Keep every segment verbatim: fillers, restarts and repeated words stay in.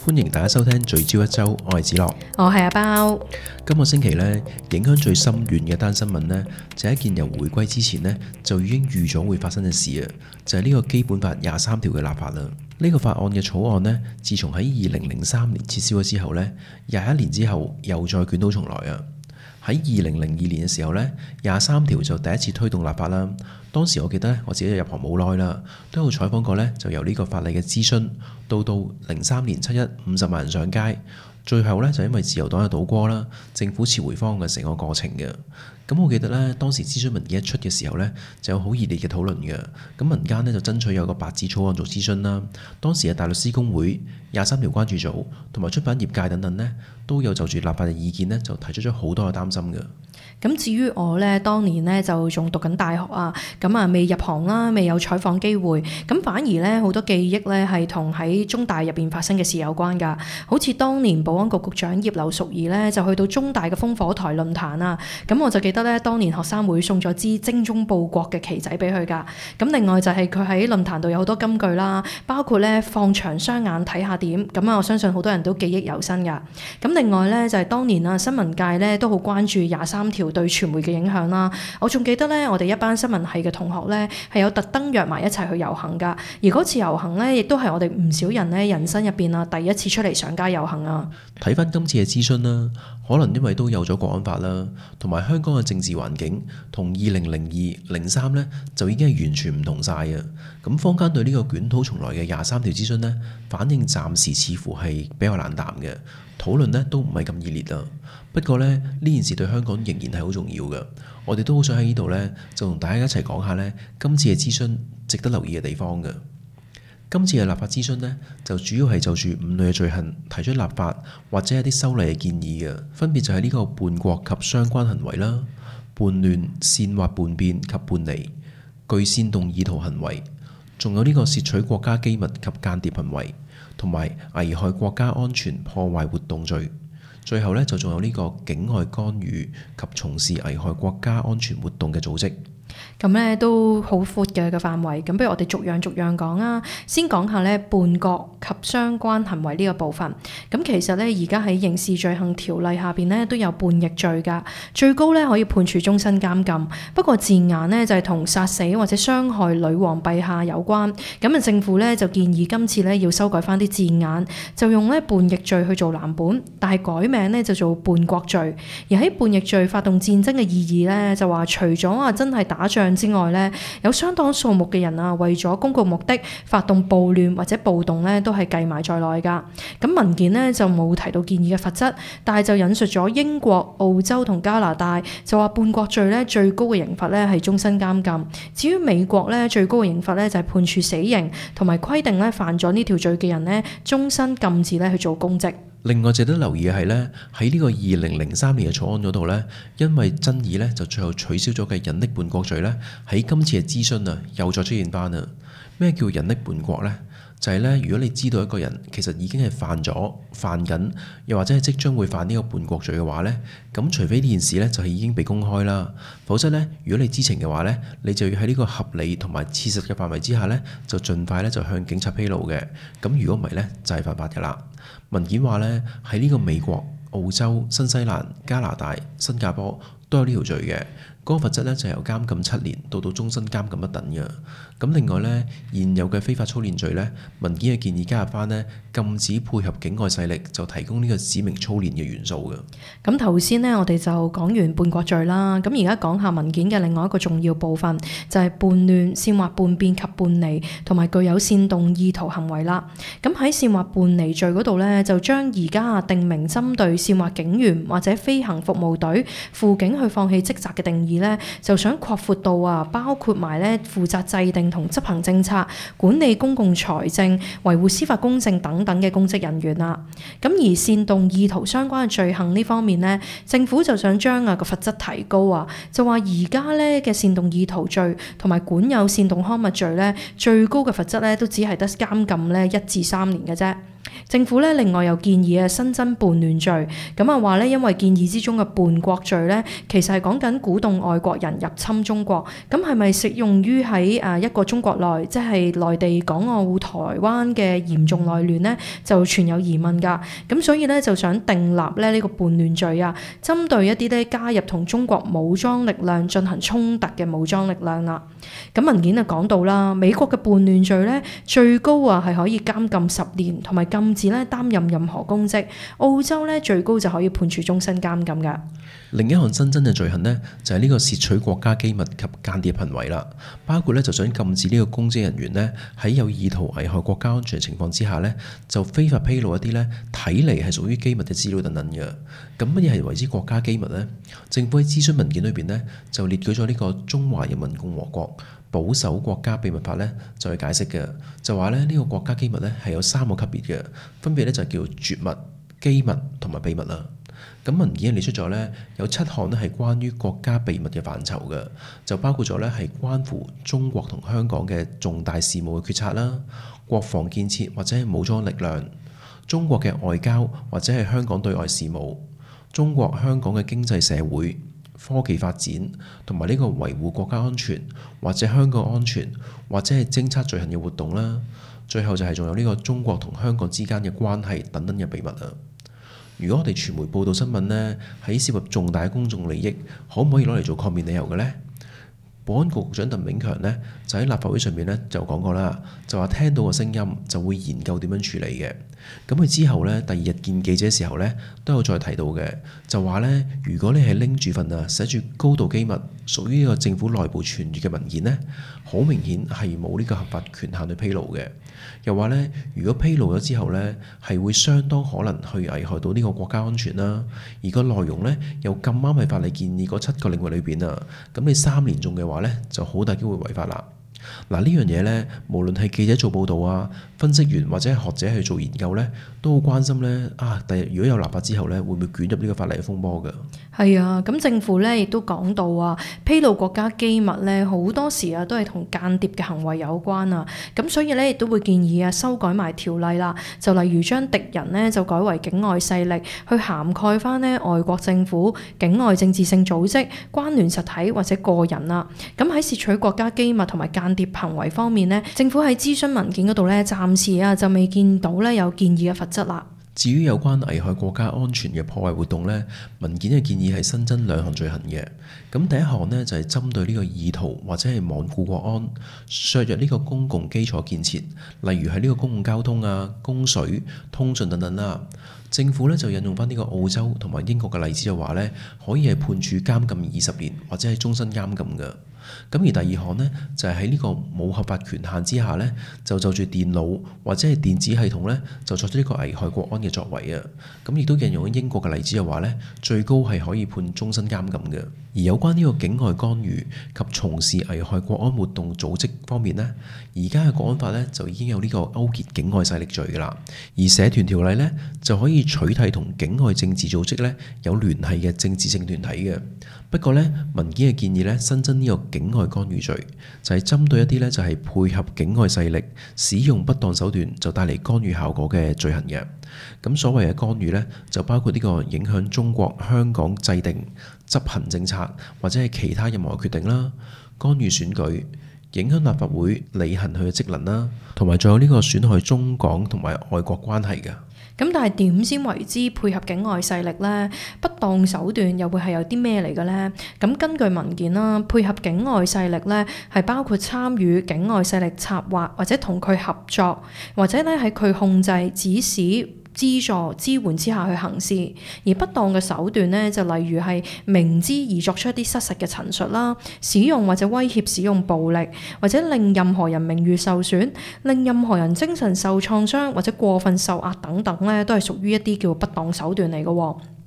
歡迎大家收聽聚焦一周，我係子樂， 我係阿包。 今個星期呢，影響最深遠嘅單新聞呢，就係一件由回歸之前呢，就已經預咗會發生嘅事啊，就係呢個基本法廿三條嘅立法啦。呢個法案嘅草案呢，自從喺二零零三年撤銷咗之後呢，廿一年之後又再捲土重來啊。喺二零零二年嘅時候呢，廿三條就第一次推動立法啦。當時我記得咧，我自己入行冇耐啦，都有採訪過呢，就由呢個法例嘅諮詢到到零三年七一五十萬人上街，最後呢，就因為自由黨嘅倒戈啦，政府撤回方案嘅成個過程嘅。咁我記得呢，當時諮詢文件一出嘅時候呢，就有好熱烈嘅討論嘅。咁民間呢，就爭取有個白紙草案做諮詢啦。當時嘅大律師公會、廿三條關注組同埋出版業界等等呢，都有就住立法嘅意見呢，就提出咗好多嘅擔心嘅。 咁至於我呢，當年呢就仲讀緊大學啊，咁啊未入行啦，未有採訪機會，咁反而呢，好多記憶呢係同喺中大入邊發生嘅事有關㗎。好似當年保安局局長葉劉淑儀呢，就去到中大嘅烽火台論壇啊，咁我就記得呢，當年學生會送咗支精忠報國嘅旗仔俾佢㗎。咁另外就係佢喺論壇度有好多金句啦，包括呢放長雙眼睇下點，咁啊我相信好多人都記憶猶新㗎。咁另外呢，就係當年啊新聞界呢都好關注廿三條對傳媒嘅影響啦，我仲記得咧，我哋一班新聞系嘅同學咧，係有特登約埋一齊去遊行噶，而嗰次遊行咧，亦都係我哋唔少人咧人生入邊啊第一次出嚟上街遊行啊。 睇翻今次嘅諮詢啦，可能因為都有咗國安法啦，同埋香港嘅政治環境同二零零二零三咧就已經係完全唔同晒啊。咁坊間對呢個捲土重來嘅廿三條諮詢呢，反應暫時似乎係比較冷淡嘅，討論呢都唔係咁熱烈啊。不過呢，呢件事對香港仍然係好重要嘅，我哋都好想喺呢度呢，就同大家一齊講下呢今次嘅諮詢值得留意嘅地方嘅。今次嘅立法諮詢呢，就主要係就住五類嘅罪行提出立法或者一啲修例嘅建議嘅，分別就係呢個叛國及相關行為啦、叛亂、煽惑叛變及叛離、具煽動意圖行為，仲有呢個竊取國家機密及間諜行為，同埋危害國家安全破壞活動罪。最後呢，就仲有呢個境外干預及從事危害國家安全活動嘅組織。 咁咧都好闊嘅個範圍，咁不如我哋逐樣逐樣講啊。先講下咧叛國及相關行為呢個部分。咁其實咧而家喺刑事罪行條例下邊咧都有叛逆罪噶，最高咧可以判處終身監禁。不過字眼呢，就係同殺死或者傷害女王陛下有關。咁啊政府咧就建議今次咧要修改翻啲字眼，就用咧叛逆罪去做藍本，但係改名咧就做叛國罪。而喺叛逆罪發動戰爭嘅意義咧，就話除咗啊真係打仗之外呢，有相當數目嘅人啊，為咗公共目的發動暴亂或者暴動呢，都係計埋在內噶。咁文件呢，就冇提到建議嘅罰則，但係就引述咗英國、澳洲同加拿大，就話叛國罪呢，最高嘅刑罰呢係終身監禁。至於美國呢，最高嘅刑罰呢就係判處死刑，同埋規定呢犯咗呢條罪嘅人呢，終身禁止呢去做公職。 另外值得留意嘅係呢，喺呢個二零零三年嘅草案嗰度呢，因為爭議呢，就最後取消咗嘅隱匿叛國罪呢，喺今次嘅諮詢啊又再出現翻啦。咩叫隱匿叛國呢？就係呢，如果你知道一個人其實已經係犯咗、犯緊，又或者係即將會犯呢個叛國罪嘅話呢，咁除非呢件事呢就係已經被公開啦，否則呢，如果你知情嘅話呢，你就要喺呢個合理同埋切實嘅範圍之下呢，就盡快呢就向警察披露嘅。咁如果唔係呢，就係犯法嘅啦。文件話呢，喺呢個美國、澳洲、新西蘭、加拿大、新加坡都有呢條罪嘅。嗰個罰則咧就由監禁七年到到終身監禁不等嘅。咁另外呢，現有嘅非法操練罪呢，文件嘅建議加入翻呢，禁止配合境外勢力就提供呢個指明操練嘅元素嘅。 咁頭先呢，我哋就講完叛國罪啦。咁而家講下文件嘅另外一個重要部分，就係叛亂、煽惑叛變及叛離，同埋具有煽動意圖行為啦。咁喺煽惑叛離罪嗰度呢，就將而家定明針對煽惑警員或者飛行服務隊輔警去放棄職責嘅定義呢，就想擴闊到啊，包括埋呢負責制定同執行政策、管理公共財政、維護司法公正等等嘅公職人員啦。咁而煽動意圖相關嘅罪行呢方面呢，政府就想將啊個罰則提高啊，就話而家呢嘅煽動意圖罪同埋管有煽動刊物罪呢，最高嘅罰則呢都只係得監禁呢一至三年嘅啫。 政府咧另外又建議啊新增叛亂罪，咁啊話咧因為建議之中嘅叛國罪咧，其實係講緊鼓動外國人入侵中國，咁係咪適用於喺誒一個中國內，即係內地、港澳、台灣嘅嚴重內亂呢？就存有疑問㗎。咁所以咧就想訂立咧呢個叛亂罪啊，針對一啲咧加入同中國武裝力量進行衝突嘅武裝力量啦。咁文件就講到啦，美國嘅叛亂罪咧最高啊係可以監禁十年，同埋禁止咧擔任任何公職。澳洲咧最高就可以判處終身監禁㗎。 另一項新增嘅罪行呢，就係呢個竊取國家機密及間諜行為啦，包括咧就想禁止呢個公職人員呢，喺有意圖危害國家安全嘅情況之下呢，就非法披露一啲呢睇嚟係屬於機密嘅資料等等嘅。咁乜嘢係為之國家機密呢？政府喺諮詢文件裏邊呢，就列舉咗呢個《中華人民共和國保守國家秘密法》呢，就去解釋嘅，就話咧呢個國家機密呢係有三個級別嘅，分別咧就叫絕密、機密同埋秘密啦。咁文件列出咗呢，有七項呢係關於國家秘密嘅範疇嘅，就包括咗呢係關乎中國同香港嘅重大事務嘅決策啦、國防建設或者係武裝力量、中國嘅外交或者係香港對外事務、中國香港嘅經濟社會、科技發展同埋呢個維護國家安全或者香港安全或者係偵測罪行嘅活動啦。最後就係仲有呢個中國同香港之間嘅關係等等嘅秘密啊。如果我哋傳媒報道新聞呢，喺涉及重大公眾利益，可唔可以攞嚟做抗辯理由嘅呢？保安局局長鄧炳強呢，就喺立法會上面呢，就講過啦，就話聽到個聲音就會研究點樣處理嘅。咁佢之後呢，第二日見記者嘅時候呢，都有再提到嘅，就話呢，如果你係拎住份啊寫住高度機密，屬於呢個政府內部傳閱嘅文件呢，好明顯係冇呢個合法權限去披露嘅。又話呢，如果披露咗之後呢，係會相當可能去危害到呢個國家安全啦。而個內容呢，又咁啱係法例建議嗰七個領域裏邊啊，咁你三年中嘅話呢，就好大機會違法啦。嗱，呢樣嘢呢，無論係記者做報導啊、分析員或者係學者去做研究呢，都好關心呢。啊，第日如果有立法之後呢，會唔會捲入呢個法例嘅風波㗎？ 係啊，咁政府咧亦都講到啊，披露國家機密咧好多時啊都係同間諜嘅行為有關啊，咁所以咧亦都會建議啊修改埋條例啦，就例如將敵人呢就改為境外勢力，去涵蓋翻呢外國政府、境外政治性組織、關聯實體或者個人啦。咁喺竊取國家機密同埋間諜行為方面呢，政府喺諮詢文件嗰度咧暫時啊就未見到咧有建議嘅罰則啦。 至於有關危害國家安全嘅破壞活動呢，文件嘅建議係新增兩項罪行嘅。咁第一項呢，就係針對呢個意圖或者係罔顧國安、削弱呢個公共基礎建設，例如係呢個公共交通啊、供水、通訊等等啦。政府呢就引用翻呢個澳洲同埋英國嘅例子，就話呢可以係判處監禁二十年或者係終身監禁嘅。咁而第二項呢，就係喺呢個冇合法權限之下呢，就就住電腦或者係電子系統呢，就作出呢個危害國安嘅作為啊。咁亦都引用咗英國嘅例子，就話呢最高係可以判終身監禁嘅。而有關呢個境外干預及從事危害國安活動組織方面呢，而家嘅國安法呢，就已經有呢個勾結境外勢力罪㗎啦。而社團條例呢，就可以取締同境外政治組織呢有聯繫嘅政治性團體嘅。不過呢，文件嘅建議呢，新增呢個境外干預罪，就係針對一啲呢，就係配合境外勢力使用不當手段就帶嚟干預效果嘅罪行嘅。咁所謂嘅干預呢，就包括呢個影響中國香港制定執行政策或者係其他任何決定啦，干預選舉、影響立法會履行佢嘅職能啦，同埋仲有呢個損害中港同埋外國關係嘅。 咁但係點先為之配合境外勢力呢？不當手段又會係有啲咩嚟嘅呢？咁根據文件啦，配合境外勢力呢係包括參與境外勢力策劃或者同佢合作，或者咧喺佢控制、指使、資助、支援之下去行事。而不當嘅手段呢，就例如係明知而作出一啲失實嘅陳述啦，使用或者威脅使用暴力，或者令任何人名譽受損，令任何人精神受創傷或者過分受壓等等呢，都係屬於一啲叫不當手段嚟嘅。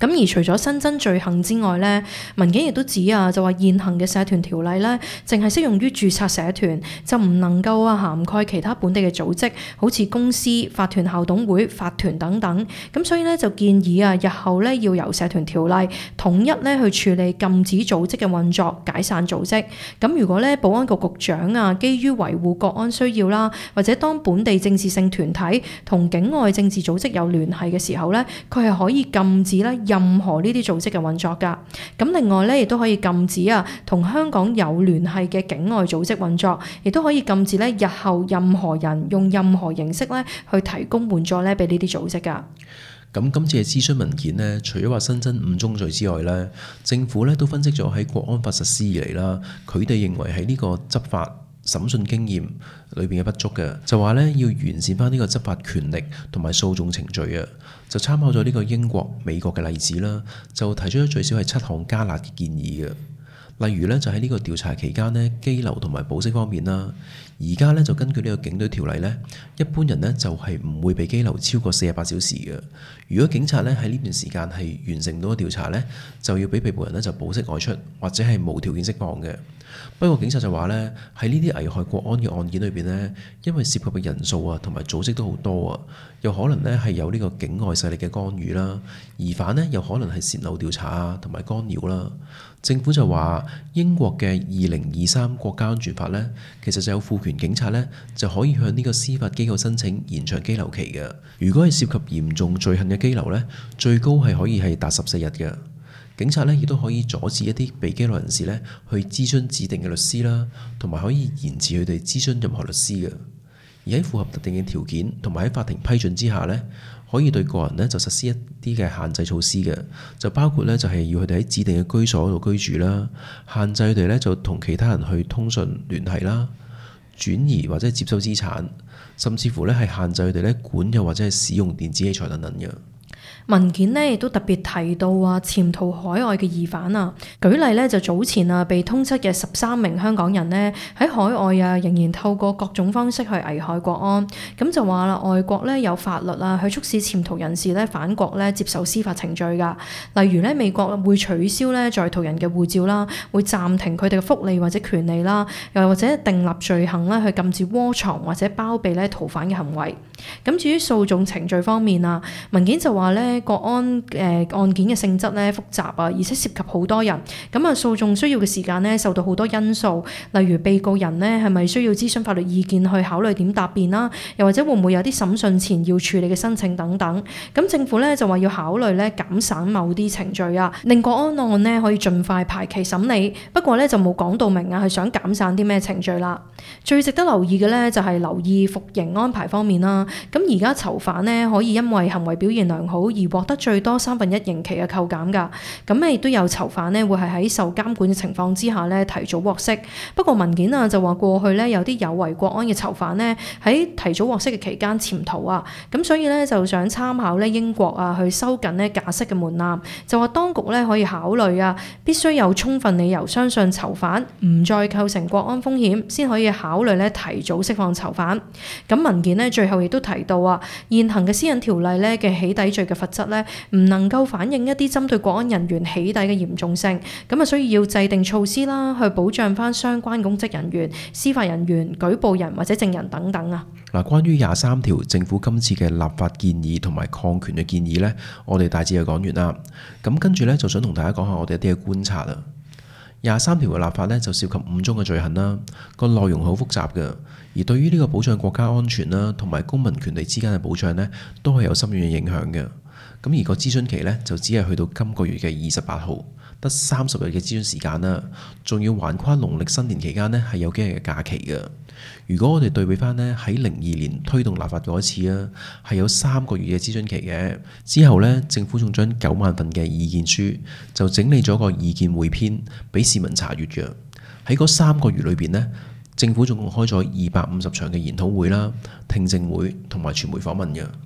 咁而除咗新增罪行之外咧，文件亦都指啊，就話現行嘅社團條例咧，淨係適用於註冊社團，就唔能夠啊涵蓋其他本地嘅組織，好似公司、法團、校董會、法團等等。咁所以咧就建議啊，日後咧要由社團條例統一咧去處理禁止組織嘅運作、解散組織。咁如果咧保安局局長啊，基於維護國安需要啦，或者當本地政治性團體同境外政治組織有聯繫嘅時候咧，佢係可以禁止咧任何呢啲組織嘅運作㗎。咁另外咧，亦都可以禁止啊同香港有聯繫嘅境外組織運作，亦都可以禁止咧日後任何人用任何形式咧去提供援助咧俾呢啲組織㗎。 咁今次嘅諮詢文件呢，除咗話新增五宗罪之外呢，政府呢都分析咗喺國安法實施以嚟啦，佢哋認為喺呢個執法審訊經驗裏邊嘅不足嘅，就話呢要完善翻呢個執法權力同埋訴訟程序啊，就參考咗呢個英國、美國嘅例子啦，就提出咗最少係七項加辣嘅建議嘅。例如呢，就喺呢個調查期間呢，羈留同埋保釋方面啦，而家呢，就根據呢個警隊條例呢，一般人呢就係唔會被羈留超過四十八小時嘅。如果警察呢喺呢段時間係完成到個調查呢，就要俾被捕人呢就保釋外出，或者係無條件釋放嘅。不過警察就話呢，喺呢啲危害國安嘅案件裏邊呢，因為涉及嘅人數啊同埋組織都好多啊，又可能呢係有呢個境外勢力嘅干預啦，疑犯呢又可能係洩漏調查啊同埋干擾啦。政府就話英國嘅二零二三國家安全法呢，其實就有賦權警察呢就可以向呢個司法機構申請延長羈留期嘅。如果係涉及嚴重罪行嘅羈留呢，最高係可以係達十四日嘅。警察呢亦都可以阻止一啲被羈留人士呢去諮詢指定嘅律師啦，同埋可以延遲佢哋諮詢任何律師嘅。而喺符合特定嘅條件同埋喺法庭批准之下呢，可以對個人呢就實施一啲嘅限制措施嘅，就包括呢就係要佢哋喺指定嘅居所度居住啦，限制佢哋呢就同其他人去通訊聯繫啦，轉移或者係接收資產，甚至乎呢係限制佢哋呢管有或者係使用電子器材等等嘅。 文件呢亦都特別提到啊，潛逃海外嘅疑犯啊，舉例呢就早前啊被通緝嘅十三名香港人呢，喺海外啊仍然透過各種方式去危害國安，咁就話啦，外國呢有法律啊去促使潛逃人士呢返國呢接受司法程序㗎，例如呢美國會取消呢在逃人嘅護照啦，會暫停佢哋嘅福利或者權利啦，又或者訂立罪行呢去禁止窩藏或者包庇呢逃犯嘅行為。咁至於訴訟程序方面啊，文件就話呢國安誒、呃、案件嘅性質咧複雜啊，而且涉及好多人，咁啊訴訟需要嘅時間咧受到好多因素，例如被告人咧係咪需要諮詢法律意見去考慮點答辯啦，又或者會唔會有啲審訊前要處理嘅申請等等。咁政府咧就話要考慮咧減省某啲程序啊，令國安案咧可以盡快排期審理。不過咧就冇講到明啊，係想減省啲咩程序啦。最值得留意嘅咧就係留意服刑安排方面啦。咁而家囚犯咧可以因為行為表現良好而獲得最多三分一刑期嘅扣減㗎。咁亦都有囚犯咧會係喺受監管嘅情況之下咧提早獲釋。不過文件啊就話過去咧有啲有違國安嘅囚犯咧喺提早獲釋嘅期間潛逃啊。咁所以咧就想參考咧英國啊去收緊咧假釋嘅門檻，就話當局咧可以考慮啊，必須有充分理由相信囚犯唔再構成國安風險，先可以考慮咧提早釋放囚犯。咁文件咧最後亦都提到啊，現行嘅私隱條例咧嘅起底罪嘅罰則咧唔能夠反映一啲針對國安人員起底嘅嚴重性，咁啊所以要制定措施啦，去保障翻相關公職人員、司法人員、舉報人或者證人等等啊。 嗱，關於廿三條政府今次嘅立法建議同埋抗權嘅建議呢，我哋大致就講完啦。咁跟住呢，就想同大家講下我哋一啲嘅觀察啦。廿三條嘅立法呢，就涉及五宗嘅罪行啦，個內容好複雜嘅，而對於呢個保障國家安全啦同埋公民權利之間嘅保障呢，都係有深遠嘅影響嘅。咁而個諮詢期呢，就只係去到今個月嘅二十八號，得三十日嘅諮詢時間啦，仲要橫跨農曆新年期間呢，係有幾日嘅假期嘅。如果我哋對比翻呢，喺零二年推動立法嗰一次啊，係有三個月嘅諮詢期嘅。之後呢，政府仲將九萬份嘅意見書就整理咗個意見彙編俾市民查閲嘅。喺嗰三個月裏邊呢，政府總共開咗二百五十場嘅研討會啦、聽證會同埋傳媒訪問嘅。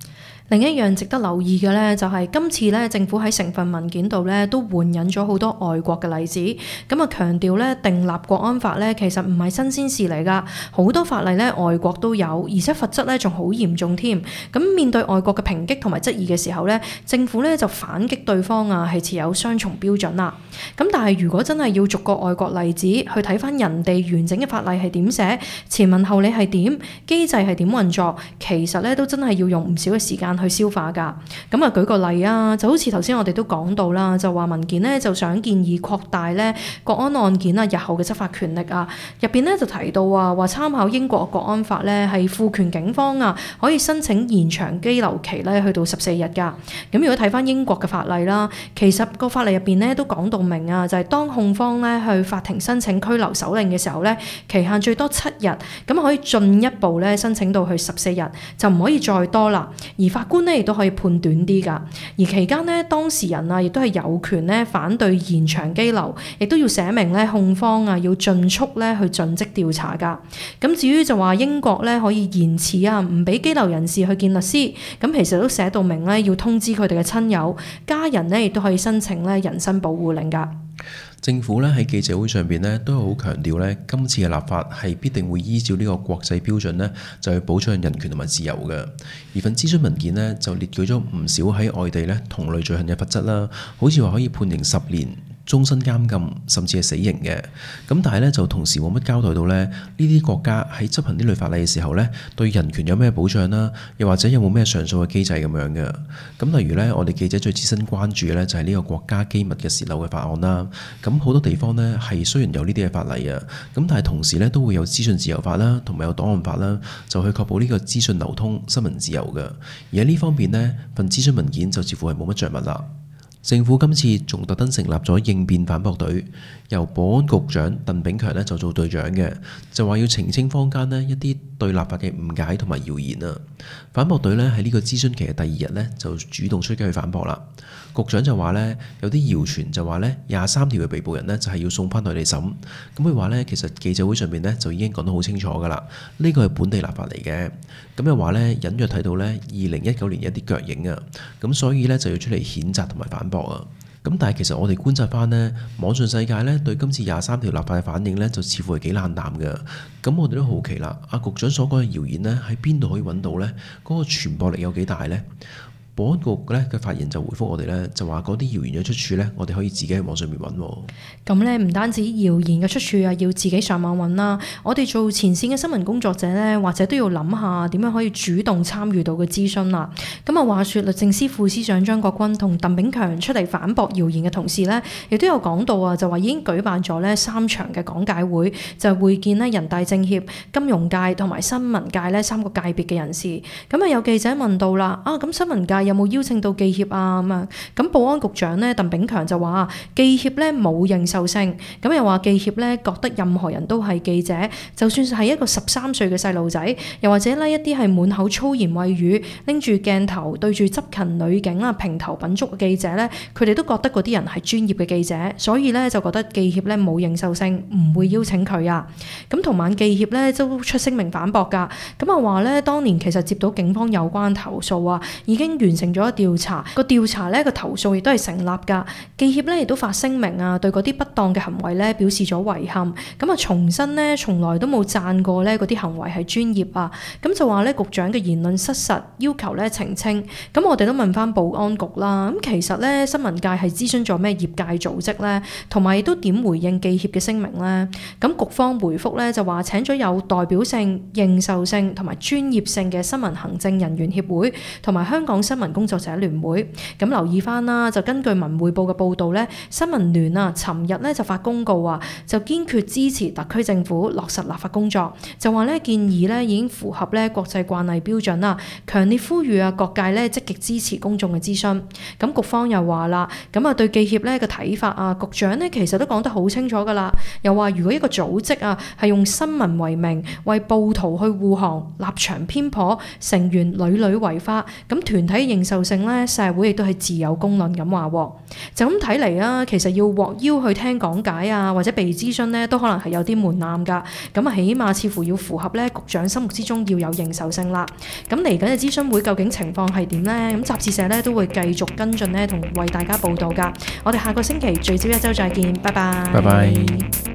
另一樣值得留意嘅呢，就係今次呢政府喺成份文件度呢都援引咗好多外國嘅例子，咁啊強調呢訂立國安法呢其實唔係新鮮事嚟㗎，好多法例呢外國都有，而且罰則呢仲好嚴重添。咁面對外國嘅抨擊同埋質疑嘅時候呢，政府呢就反擊對方啊係持有雙重標準啦。咁但係如果真係要逐個外國例子去睇翻人哋完整嘅法例係點寫，前文後理係點，機制係點運作，其實呢都真係要用唔少嘅時間去消化㗎。咁啊舉個例啊，就好似頭先我哋都講到啦，就話文件呢就想建議擴大呢國安案件啊日後嘅執法權力啊，入邊呢就提到啊話參考英國國安法呢係賦權警方啊可以申請延長羈留期呢去到十四日㗎。咁如果睇翻英國嘅法例啦，其實個法例入邊呢都講到明啊，就係當控方呢去法庭申請拘留手令嘅時候呢，期限最多七日，咁可以進一步呢申請到去十四日，就唔可以再多啦。而法官呢亦都可以判短啲㗎。而期間呢，當事人啊亦都係有權呢反對延長羈留，亦都要寫明呢控方啊要盡速呢去盡職調查㗎。咁至於就話英國呢可以延遲啊，唔俾羈留人士去見律師，咁其實都寫到明呢要通知佢哋嘅親友、家人呢，亦都可以申請呢人身保護令㗎。 政府咧喺記者會上邊咧都好強調咧，今次嘅立法係必定會依照呢個國際標準咧，就去保障人權同埋自由嘅。而份諮詢文件呢，就列舉咗唔少喺外地咧同類罪行嘅罰則啦，好似話可以判刑十年、終身監禁，甚至係死刑嘅。咁但係咧就同時冇乜交代到咧，呢啲國家喺執行呢類法例嘅時候咧，對人權有咩保障啦？又或者有冇咩上訴嘅機制咁樣嘅？咁例如咧，我哋記者最切身關注嘅咧就係呢個國家機密嘅洩漏嘅法案啦。咁好多地方呢，係雖然有呢啲嘅法例啊，咁但係同時咧都會有資訊自由法啦，同埋有檔案法啦，就去確保呢個資訊流通、新聞自由嘅。而喺呢方面呢，份諮詢文件就似乎係冇乜着墨啦。政府今次仲特登成立咗應變反駁隊，由保安局長鄧炳強呢就做隊長嘅，就話要澄清坊間呢一啲對立法嘅誤解同埋謠言啊。反駁隊呢喺呢個諮詢期嘅第二日呢，就主動出擊去反駁啦。局長就話呢，有啲謠傳就話呢廿三條嘅被捕人呢就係要送翻內地審，咁佢話呢，其實記者會上面呢就已經講得好清楚噶啦，呢個係本地立法嚟嘅。咁又話呢，隱約睇到呢二零一九年一啲腳影啊，咁所以呢，就要出嚟譴責同埋反駁啊。咁但係其實我哋觀察翻呢，網上世界呢對今次廿三條立法嘅反應呢，就似乎係幾冷淡嘅。咁我哋都好奇啦，阿局長所講嘅謠言呢，喺邊度可以揾到呢？嗰個傳播力有幾大呢？保安局咧嘅發言就回覆我哋咧，就話嗰啲謠言嘅出處咧，我哋可以自己喺網上面揾。 咁咧唔單止謠言嘅出處啊，要自己上網揾啦。我哋做前線嘅新聞工作者咧，或者都要諗下點樣可以主動參與到嘅諮詢啦。咁啊，話說律政司副司長張國軍同鄧炳強出嚟反駁謠言嘅同時咧，亦都有講到啊，就話已經舉辦咗咧三場嘅講解會，就係會見咧人大政協、金融界同埋新聞界咧三個界別嘅人士。咁啊，有記者問到啦，啊咁新聞界有冇邀請到記協啊？咁啊，咁保安局長呢，鄧炳強就話記協呢冇認受性，咁又話記協呢覺得任何人都係記者，就算係一個十三歲嘅細路仔，又或者呢一啲係滿口粗言穢語，拎住鏡頭對住執勤女警啊評頭品足嘅記者呢，佢哋都覺得嗰啲人係專業嘅記者，所以呢就覺得記協呢冇認受性，唔會邀請佢啊。咁同晚記協呢都出聲明反駁㗎，咁啊話呢當年其實接到警方有關投訴啊，已經完成咗調查，個調查呢個投訴亦都係成立㗎。記協呢亦都發聲明啊，對嗰啲不當嘅行為呢表示咗遺憾。咁啊重申呢，從來都冇讚過呢嗰啲行為係專業啊。咁就話呢局長嘅言論失實，要求呢澄清。咁我哋都問翻保安局啦。咁其實呢新聞界係諮詢咗咩業界組織呢？同埋亦都點回應記協嘅聲明呢？咁局方回覆呢就話請咗有代表性、認受性同埋專業性嘅新聞行政人員協會同埋香港新聞工作者聯會。咁留意翻啦，就根據文匯報嘅報導呢，新聞聯啊，尋日呢就發公告啊，就堅決支持特區政府落實立法工作，就話呢建議呢已經符合呢國際慣例標準啦，強烈呼籲啊各界呢積極支持公眾嘅諮詢。咁局方又話啦，咁啊對記協呢個睇法啊，局長呢其實都講得好清楚㗎啦，又話如果一個組織啊係用新聞為名，為暴徒去護航，立場偏頗，成員屢屢違法，咁團體認受性咧，社會亦都係自有公論咁話喎。就咁睇嚟啊，其實要獲邀去聽講解啊，或者被諮詢咧，都可能係有啲門檻㗎。咁啊，起碼似乎要符合咧局長心目之中要有認受性啦。咁嚟緊嘅諮詢會究竟情況係點呢？咁雜誌社咧都會繼續跟進咧，同為大家報道㗎。我哋下個星期聚焦一周再見，拜拜。 拜拜。